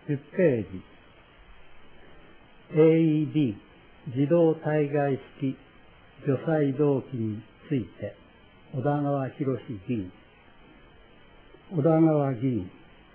10ページ。AED、自動体外式除細動器について、小田川博議員。小田川議員。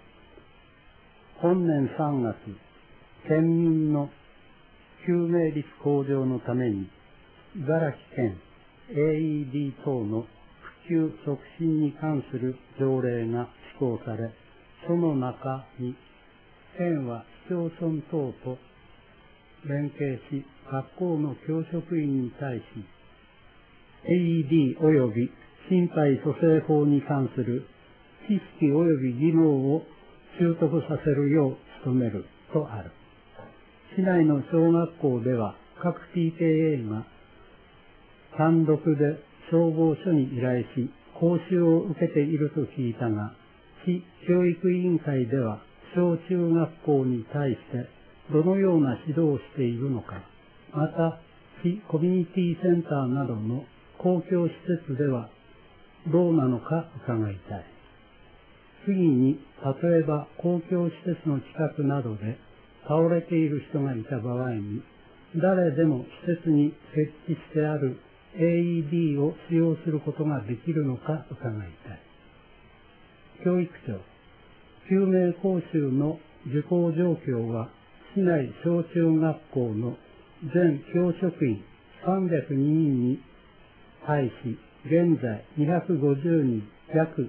本年3月、県民の救命率向上のために、茨城県 AED 等の普及促進に関する条例が施行され、その中に、県は市町村等と連携し、学校の教職員に対し、AED 及び心肺蘇生法に関する知識及び技能を習得させるよう努めるとある。市内の小学校では各 PTA が単独で消防署に依頼し、講習を受けていると聞いたが、市教育委員会では小中学校に対してどのような指導をしているのか、また市コミュニティセンターなどの公共施設ではどうなのか伺いたい。次に、例えば公共施設の近くなどで倒れている人がいた場合に、誰でも施設に設置してある AED を使用することができるのか伺いたい。教育庁、救命講習の受講状況は、市内小中学校の全教職員302人に対し、現在250人、約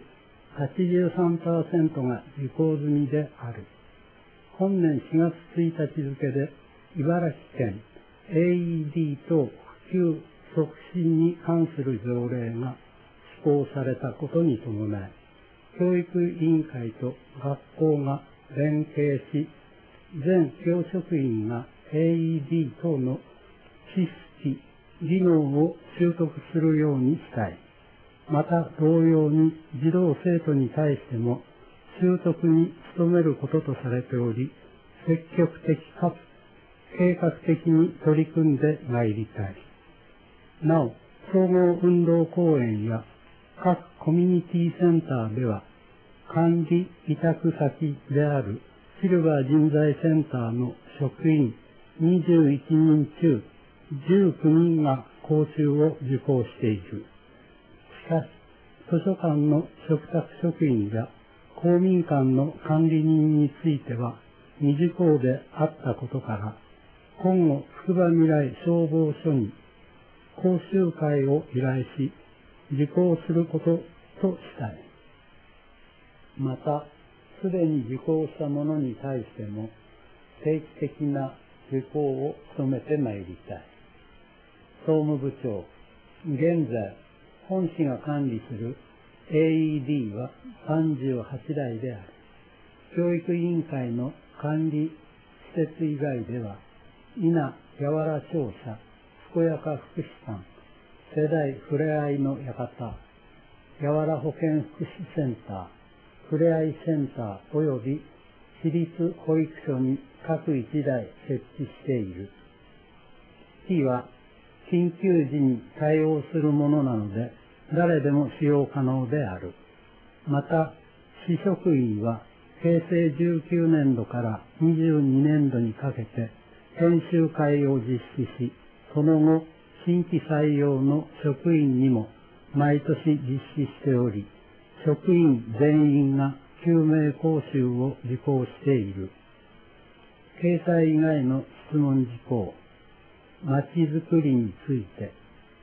83% が受講済みである。本年4月1日付で、茨城県 AED 等普及促進に関する条例が施行されたことに伴い、教育委員会と学校が連携し、全教職員が AED 等の知識、技能を習得するようにしたい。また同様に児童生徒に対しても習得に努めることとされており、積極的かつ計画的に取り組んでまいりたい。なお、総合運動公園や各コミュニティセンターでは、管理委託先であるシルバー人材センターの職員21人中19人が講習を受講している。しかし、図書館の嘱託職員や公民館の管理人については未受講であったことから、今後、つくばみらい消防署に講習会を依頼し、受講することとしたい。また、すでに受講した者に対しても、定期的な受講を努めてまいりたい。総務部長、現在、本市が管理する AED は38台である。教育委員会の管理施設以外では、稲柔ら庁舎、健やか福祉館、世代ふれあいの館、柔ら保健福祉センター、ふれあいセンター及び私立保育所に各1台設置している。機器は緊急時に対応するものなので、誰でも使用可能である。また、市職員は平成19年度から22年度にかけて研修会を実施し、その後、新規採用の職員にも毎年実施しており、職員全員が救命講習を受講している。掲載以外の質問事項、まちづくりについて、